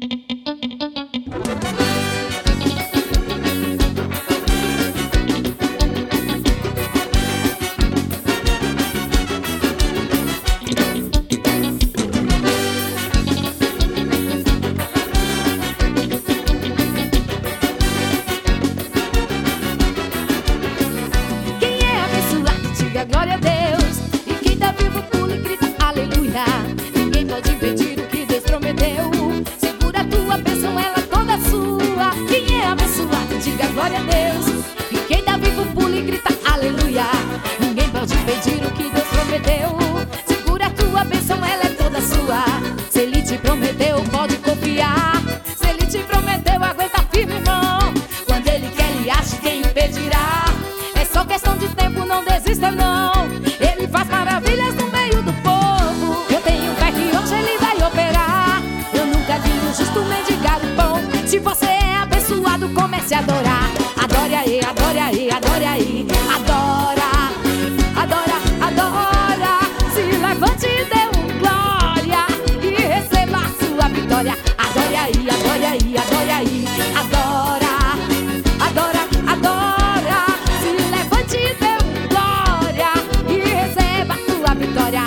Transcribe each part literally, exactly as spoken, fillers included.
Glória a Deus. E quem tá vivo pula e grita aleluia. Ninguém pode impedir o que Deus prometeu. Segura a tua bênção, ela é toda sua. Quem é abençoado, diga glória a Deus. E quem tá vivo pula e grita aleluia. Ninguém pode impedir o que Deus prometeu. Segura a tua bênção, ela é toda sua. Se Ele te prometeu, pode confiar. Se Ele te prometeu, aguenta firme, irmão. Quando Ele quer, Ele acha, quem impedirá? É só questão de tempo, não desista não. Ele faz maravilhas no meio do povo. Eu tenho fé que hoje Ele vai operar. Eu nunca vi um justo mendigar o pão. Se você é abençoado, comece a adorar. Adore aí, adore aí, adore aí. Adora, adora, adora. Se levante e dê um glória e receba a sua vitória. Adore aí, adore aí, adore aí. Adora, adora, adora. Se levante e dê um glória e receba a sua vitória.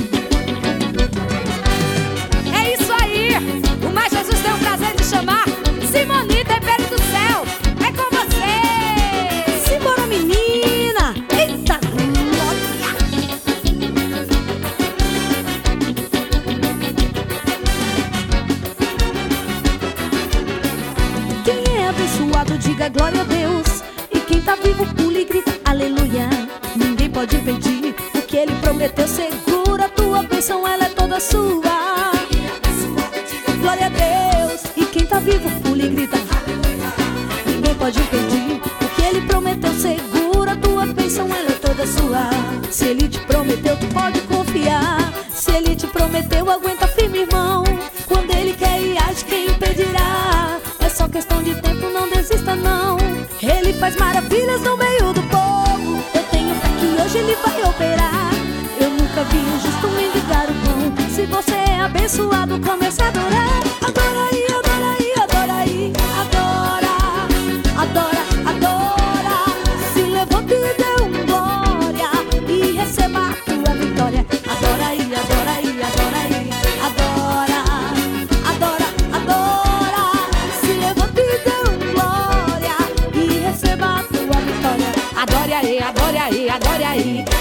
É isso aí. O Mais Jesus tem o prazer de chamar Simone Tempero do Céu. É com você. Simbora, menina. Eita glória. Quem é abençoado, diga glória a Deus. E quem tá vivo, pula e grita aleluia. Ninguém pode impedir o que Ele prometeu. Segura a tua bênção, ela é toda sua. Glória a Deus. E quem tá vivo, pula e grita aleluia. Ninguém pode impedir o que Ele prometeu. Segura a tua bênção, ela é toda sua. Se Ele te prometeu, tu pode confiar. Se Ele te prometeu, aguenta firme, irmão. Quando Ele quer e age, quem impedirá? É só questão de tempo, não desista não. Ele faz maravilhas no meio do povo. Eu tenho fé que hoje Ele vai operar. Eu nunca vi um justo mendigar o pão. Se você é abençoado, comece a adorar. Adora aí, adora aí, adora aí. Adora, adora, adora. Se levante e dê um glória e receba a tua vitória. Adora aí, adora aí, adora aí. Adora, adora, adora. Se levante e dê um glória e receba a tua vitória. Adore aí, adore aí, adore aí.